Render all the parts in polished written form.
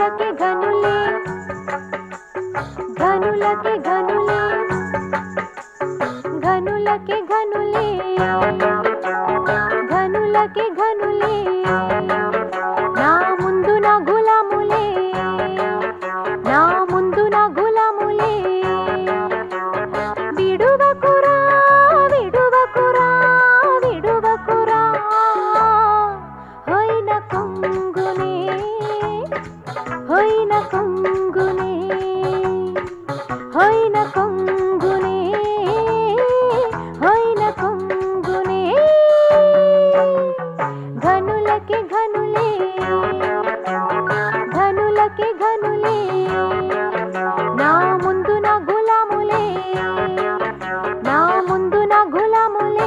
ఘనులకి ఘనులే ఘనులకి ఘనులే ఘనులకి ఘనులే ఘనులకి ఘనులే నా ముందు నా గులాములే నా ముందు నా గులాములే విడువకురా విడువకురా విడువకురా హొయిన కొంగునే హొయిన కొంగునే హొయిన కొంగునే హొయిన కొంగునే ఘనులకి ఘనులే ఘనులకి ఘనులే నా ముందు నా గులాములే నా ముందు నా గులాములే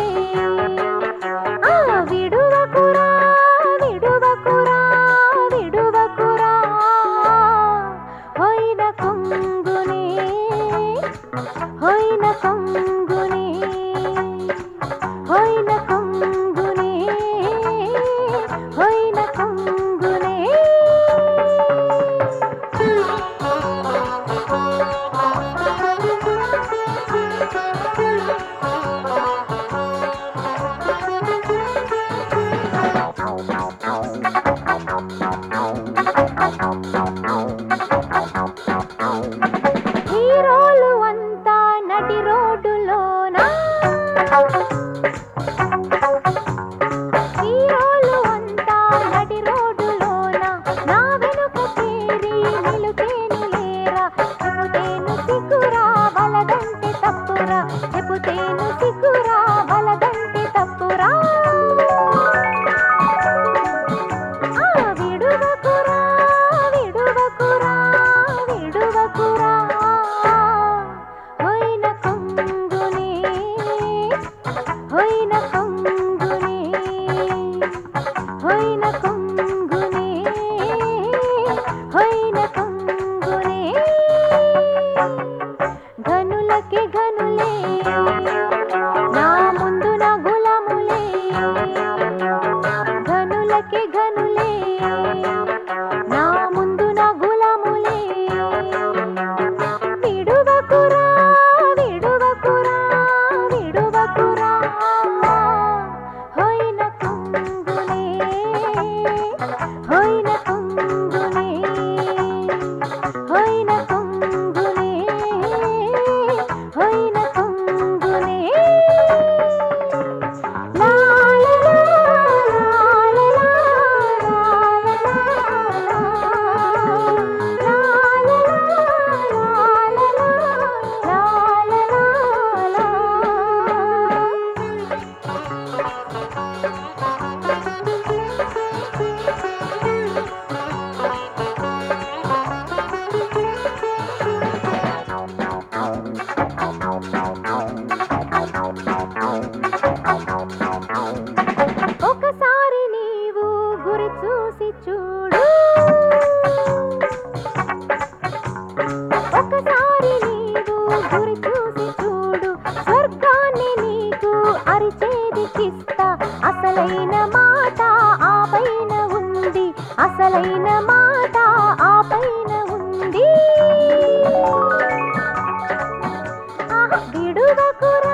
విడువకురా విడువకురా విడువకురా హొయిన కొంగునే హొయిన కొంగునే హొయిన కొంగునే హొయిన కొంగునే హీరోలు అంతా నడి రోడ్డులోనా హీరోలు అంతా నడి రోడ్డులోన నా వెనుక చేరి నిలుపేను లేరా చెబుతేను సిగ్గురా వలదంటే తప్పురా చెబుతేను సిగ్గురా వలదంటే తప్పురా విడువకురా విడువకురా విడువకురా హొయిన కొంగునే హొయిన కొంగునే హొయిన కొంగునే హొయిన కొంగునే ఘనులకి ఘనులే నా ముందు నా గులాములే ఘనులకి ఘనులే నా ముందు నా గులాములే విడువకురా విడువకురా విడువకురా హొయిన కొంగునే హొయిన కొంగునే హొయిన కొంగునే హొయిన కొంగునే లా లా ఒకసారి నీవు గురి చూసి చూడు ఒకసారి నీవు గురి చూసి చూడు స్వర్గాన్ని నీకు అరిచేదికిస్తా అసలైన మాట ఆ పైన ఉంది అసలైన మాట ఆ పైన ఉంది విడువకురా